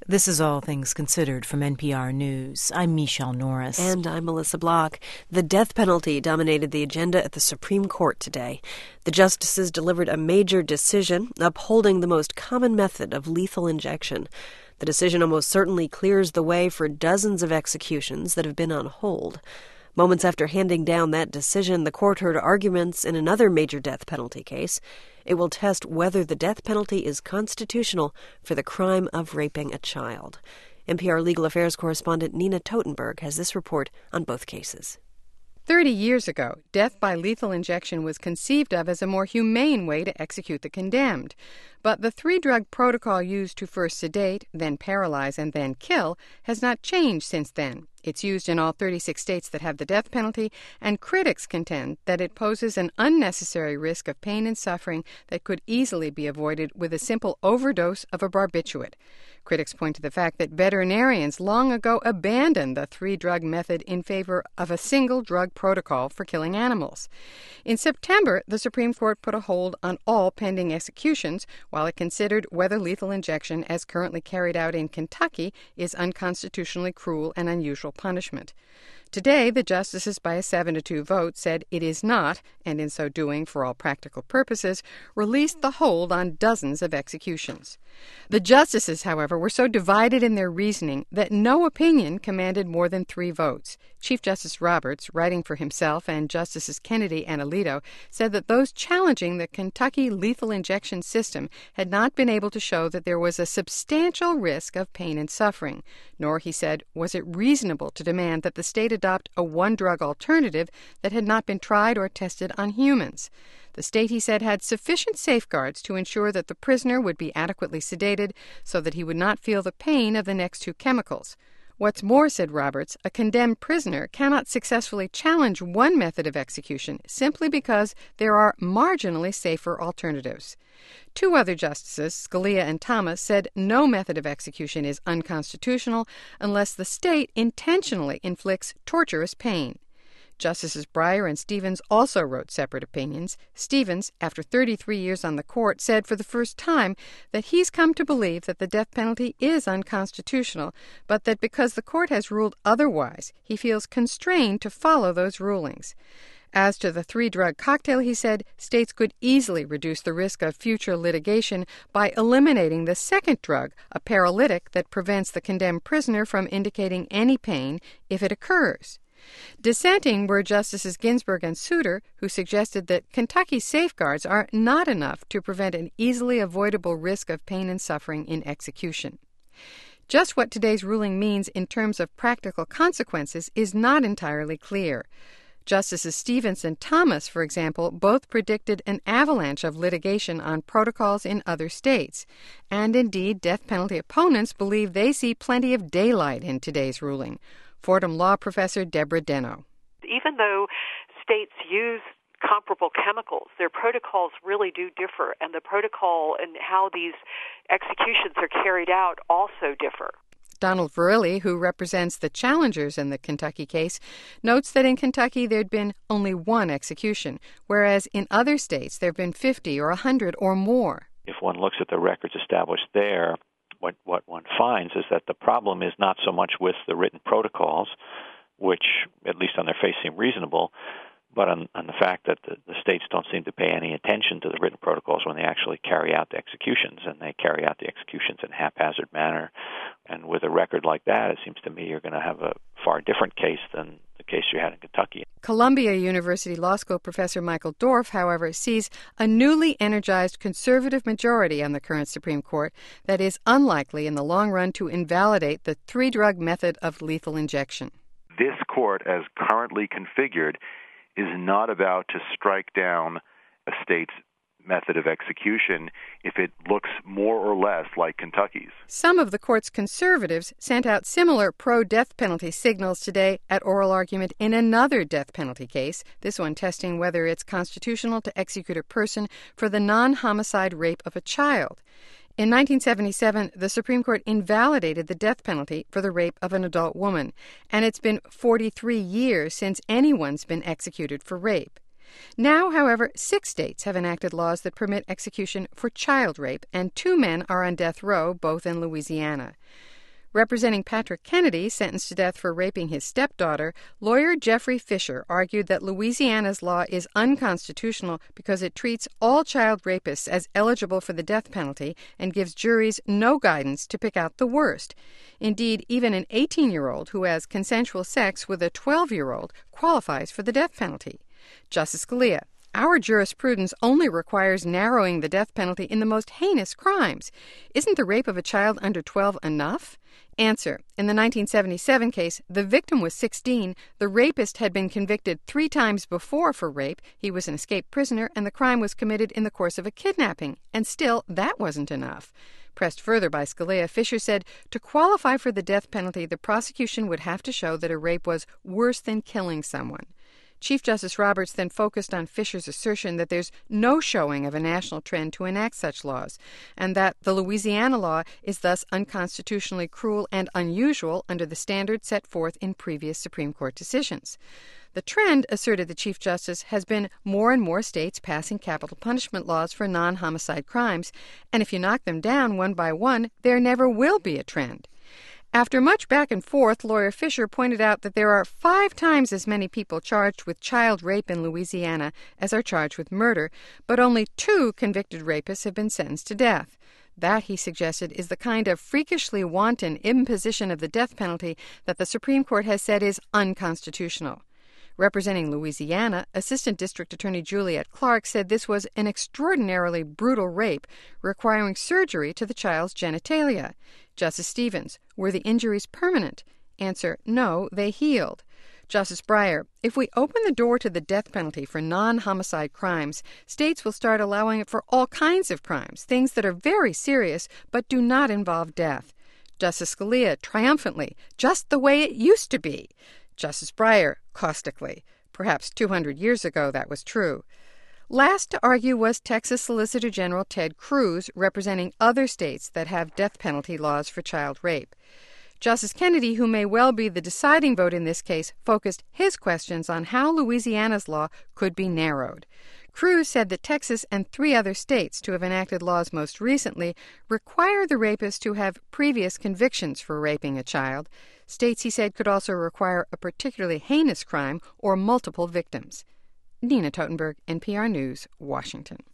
This is All Things Considered from NPR News. I'm Michelle Norris. And I'm Melissa Block. The death penalty dominated the agenda at the Supreme Court today. The justices delivered a major decision upholding the most common method of lethal injection. The decision almost certainly clears the way for dozens of executions that have been on hold. Moments after handing down that decision, the court heard arguments in another major death penalty case. It will test whether the death penalty is constitutional for the crime of raping a child. NPR Legal Affairs correspondent Nina Totenberg has this report on both cases. 30 years ago, death by lethal injection was conceived of as a more humane way to execute the condemned. But the three-drug protocol used to first sedate, then paralyze, and then kill has not changed since then. It's used in all 36 states that have the death penalty, and critics contend that it poses an unnecessary risk of pain and suffering that could easily be avoided with a simple overdose of a barbiturate. Critics point to the fact that veterinarians long ago abandoned the three-drug method in favor of a single drug protocol for killing animals. In September, the Supreme Court put a hold on all pending executions while it considered whether lethal injection, as currently carried out in Kentucky, is unconstitutionally cruel and unusual punishment. Today, the justices, by a 7-2 vote, said it is not, and in so doing, for all practical purposes, released the hold on dozens of executions. The justices, however, were so divided in their reasoning that no opinion commanded more than 3 votes. Chief Justice Roberts, writing for himself, and Justices Kennedy and Alito, said that those challenging the Kentucky lethal injection system had not been able to show that there was a substantial risk of pain and suffering, nor, he said, was it reasonable to demand that the state adopt a one-drug alternative that had not been tried or tested on humans. The state, he said, had sufficient safeguards to ensure that the prisoner would be adequately sedated so that he would not feel the pain of the next 2 chemicals. What's more, said Roberts, a condemned prisoner cannot successfully challenge one method of execution simply because there are marginally safer alternatives. 2 other justices, Scalia and Thomas, said no method of execution is unconstitutional unless the state intentionally inflicts torturous pain. Justices Breyer and Stevens also wrote separate opinions. Stevens, after 33 years on the court, said for the first time that he's come to believe that the death penalty is unconstitutional, but that because the court has ruled otherwise, he feels constrained to follow those rulings. As to the 3-drug cocktail, he said, states could easily reduce the risk of future litigation by eliminating the second drug, a paralytic that prevents the condemned prisoner from indicating any pain if it occurs. Dissenting were Justices Ginsburg and Souter, who suggested that Kentucky's safeguards are not enough to prevent an easily avoidable risk of pain and suffering in execution. Just what today's ruling means in terms of practical consequences is not entirely clear. Justices Stevens and Thomas, for example, both predicted an avalanche of litigation on protocols in other states. And indeed, death penalty opponents believe they see plenty of daylight in today's ruling. Fordham Law Professor Deborah Deno. Even though states use comparable chemicals, their protocols really do differ, and the protocol and how these executions are carried out also differ. Donald Verrilli, who represents the challengers in the Kentucky case, notes that in Kentucky there'd been only 1 execution, whereas in other states there've been 50 or 100 or more. If one looks at the records established there, what one finds is that the problem is not so much with the written protocols, which, at least on their face, seem reasonable, but on the fact that the states don't seem to pay any attention to the written protocols when they actually carry out the executions, and they carry out the executions in a haphazard manner. And with a record like that, it seems to me you're going to have a far different case than the case you had in Kentucky. Columbia University Law School professor Michael Dorf, however, sees a newly energized conservative majority on the current Supreme Court that is unlikely in the long run to invalidate the 3-drug method of lethal injection. This court, as currently configured, is not about to strike down a state's method of execution if it looks more or less like Kentucky's. Some of the court's conservatives sent out similar pro-death penalty signals today at oral argument in another death penalty case, this one testing whether it's constitutional to execute a person for the non-homicide rape of a child. In 1977, the Supreme Court invalidated the death penalty for the rape of an adult woman, and it's been 43 years since anyone's been executed for rape. Now, however, 6 states have enacted laws that permit execution for child rape, and 2 men are on death row, both in Louisiana. Representing Patrick Kennedy, sentenced to death for raping his stepdaughter, lawyer Jeffrey Fisher argued that Louisiana's law is unconstitutional because it treats all child rapists as eligible for the death penalty and gives juries no guidance to pick out the worst. Indeed, even an 18-year-old who has consensual sex with a 12-year-old qualifies for the death penalty. Justice Scalia: Our jurisprudence only requires narrowing the death penalty in the most heinous crimes. Isn't the rape of a child under 12 enough? Answer: In the 1977 case, the victim was 16. The rapist had been convicted 3 times before for rape. He was an escaped prisoner, and the crime was committed in the course of a kidnapping. And still, that wasn't enough. Pressed further by Scalia, Fisher said to qualify for the death penalty, the prosecution would have to show that a rape was worse than killing someone. Chief Justice Roberts then focused on Fisher's assertion that there's no showing of a national trend to enact such laws, and that the Louisiana law is thus unconstitutionally cruel and unusual under the standards set forth in previous Supreme Court decisions. The trend, asserted the Chief Justice, has been more and more states passing capital punishment laws for non-homicide crimes, and if you knock them down one by one, there never will be a trend. After much back and forth, lawyer Fisher pointed out that there are 5 times as many people charged with child rape in Louisiana as are charged with murder, but only 2 convicted rapists have been sentenced to death. That, he suggested, is the kind of freakishly wanton imposition of the death penalty that the Supreme Court has said is unconstitutional. Representing Louisiana, Assistant District Attorney Juliette Clark said this was an extraordinarily brutal rape requiring surgery to the child's genitalia. Justice Stevens: Were the injuries permanent? Answer: No, they healed. Justice Breyer: If we open the door to the death penalty for non-homicide crimes, states will start allowing it for all kinds of crimes, things that are very serious but do not involve death. Justice Scalia triumphantly: Just the way it used to be. Justice Breyer caustically: Perhaps 200 years ago that was true. Last to argue was Texas Solicitor General Ted Cruz, representing other states that have death penalty laws for child rape. Justice Kennedy, who may well be the deciding vote in this case, focused his questions on how Louisiana's law could be narrowed. Cruz said that Texas and 3 other states to have enacted laws most recently require the rapist to have previous convictions for raping a child. States, he said, could also require a particularly heinous crime or multiple victims. Nina Totenberg, NPR News, Washington.